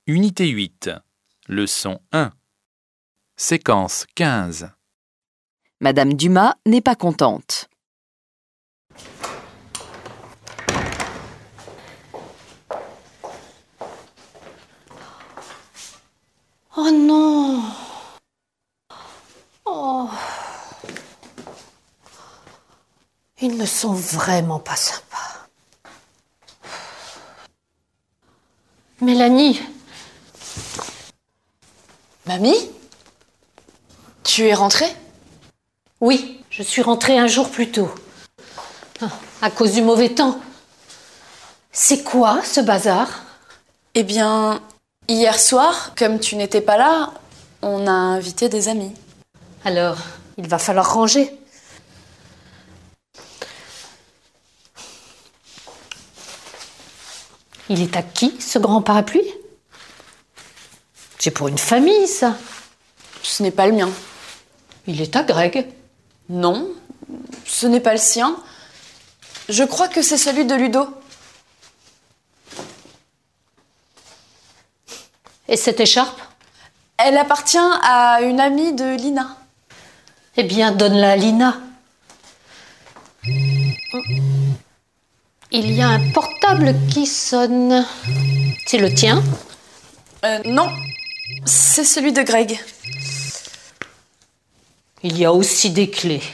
Unité 8, leçon 1, séquence 15. Madame Dumas n'est pas contente. Oh non! Oh! Ils ne sont vraiment pas sympas. Mélanie! Mamie? Tu es rentrée? Oui, je suis rentrée un jour plus tôt. À cause du mauvais temps. C'est quoi ce bazar? Eh bien, hier soir, comme tu n'étais pas là, on a invité des amis. Alors, il va falloir ranger. Il est à qui, ce grand parapluie? C'est pour une famille, ça. Ce n'est pas le mien. Il est à Greg. Non, ce n'est pas le sien. Je crois que c'est celui de Ludo. Et cette écharpe? Elle appartient à une amie de Lina. Eh bien, donne-la à Lina. Il y a un portable qui sonne. C'est le tien? Non, c'est celui de Greg. Il y a aussi des clés.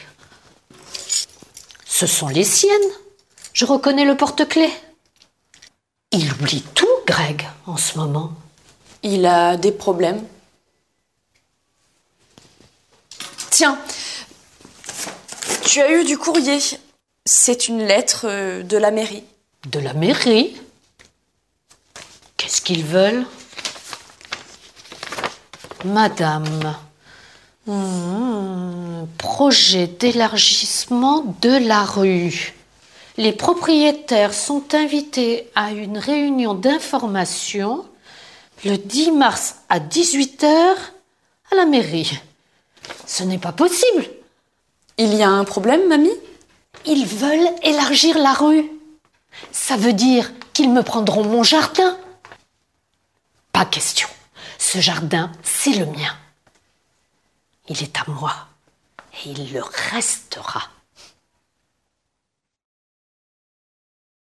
Ce sont les siennes. Je reconnais le porte-clés. Il oublie tout, Greg, en ce moment. Il a des problèmes. Tiens, tu as eu du courrier. C'est une lettre de la mairie. De la mairie? Qu'est-ce qu'ils veulent? Madame, projet d'élargissement de la rue. Les propriétaires sont invités à une réunion d'information le 10 mars à 18h à la mairie. Ce n'est pas possible. Il y a un problème, mamie? Ils veulent élargir la rue. Ça veut dire qu'ils me prendront mon jardin. Pas question. Ce jardin, c'est le mien. Il est à moi et il le restera.